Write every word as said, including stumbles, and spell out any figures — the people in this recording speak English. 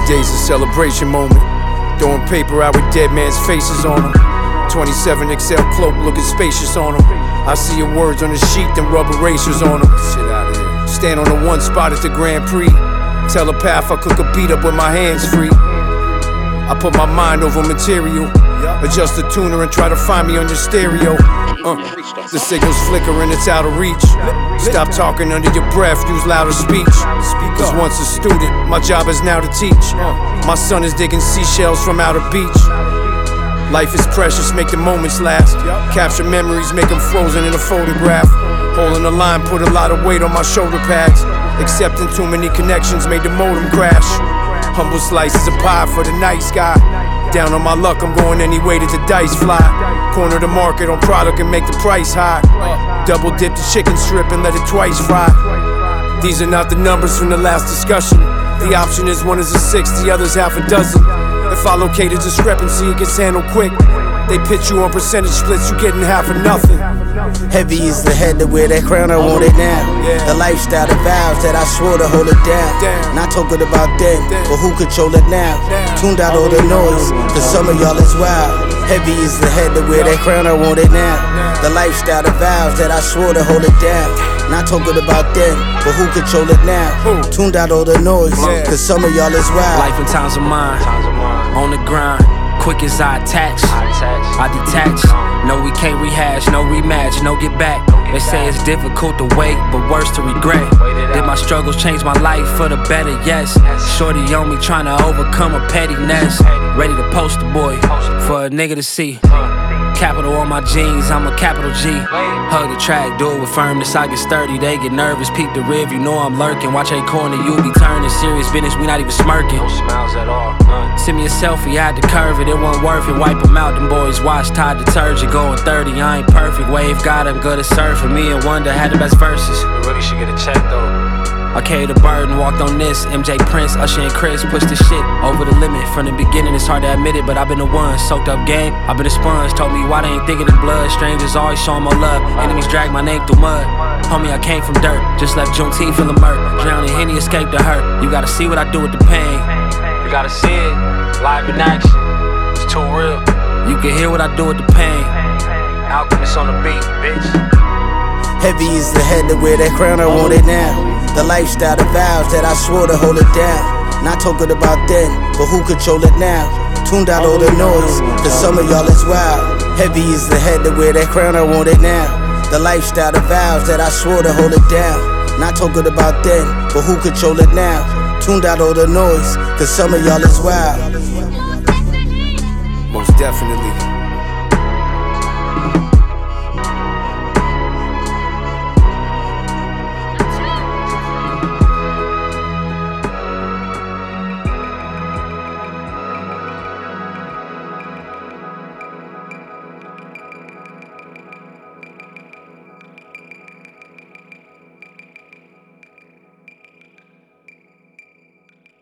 day's a celebration moment. Throwing paper out with dead man's faces on them. twenty-seven X L cloak looking spacious on them. I see your words on the sheet, then rubber erasers on them. Shit out of here. Stand on the one spot at the Grand Prix. Telepath, I cook a beat up with my hands free. I put my mind over material. Adjust the tuner and try to find me on your stereo. Uh, the signal's flickering, it's out of reach. Stop talking under your breath, use louder speech. Cause once a student, my job is now to teach. My son is digging seashells from outer beach. Life is precious, make the moments last. Capture memories, make them frozen in a photograph. Holding the line, put a lot of weight on my shoulder pads. Accepting too many connections made the modem crash. Humble slices of pie for the nice guy. Down on my luck, I'm going any way that the dice fly. Corner the market on product and make the price high. Double dip the chicken strip and let it twice fry. These are not the numbers from the last discussion. The option is one is a six, the other's half a dozen. If I locate a discrepancy, it gets handled quick. They pitch you on percentage splits, you getting half of nothing. Heavy is the head to wear that crown, I want it now. The lifestyle, the vows that I swore to hold it down. Not talking about then, but who control it now? Tuned out all the noise, cause some of y'all is wild. Heavy is the head to wear that crown, I want it now. The lifestyle, the vows that I swore to hold it down. Not talking about then, but who control it now? Tuned out all the noise, cause some of y'all is wild. Life and times of mine, on the grind. Quick as I attach, I detach. No, we can't rehash, no rematch, no get back. They say it's difficult to wait, but worse to regret. Did my struggles change my life for the better? Yes. Shorty on me trying to overcome a pettiness. Ready to post the boy for a nigga to see. Capital on my jeans, I'm a capital G. Hug the track, do it with firmness, I get sturdy. They get nervous, peep the rev, you know I'm lurking. Watch a corner, you be turning. Serious business, we not even smirking. No smiles at all, none. Send me a selfie, I had to curve it, it wasn't worth it. Wipe them out, them boys wash Tide detergent. Going thirty, I ain't perfect. Wave got him, good at surfing. Me and Wonder had the best verses. We really should get a check though. I carried a burden, walked on this. M J Prince, Usher and Chris pushed the shit over the limit. From the beginning, it's hard to admit it, but I've been the one. Soaked up game, I've been the sponge. Told me why they ain't thinking in blood. Strangers always showing more love. Enemies drag my name through mud. Homie, I came from dirt, just left Juneteenth feeling murk. Drowning Henny, escaped the hurt. You gotta see what I do with the pain. You gotta see it, live in action. It's too real. You can hear what I do with the pain. Alchemist on the beat, bitch. Heavy is the head to wear that crown, I want it now. The lifestyle, the vows that I swore to hold it down. Not talking about then, but who control it now? Tuned out all the noise, cause some of y'all is wild. Heavy is the head to wear that crown, I want it now. The lifestyle, the vows that I swore to hold it down. Not talking about then, but who control it now? Tuned out all the noise, cause some of y'all is wild.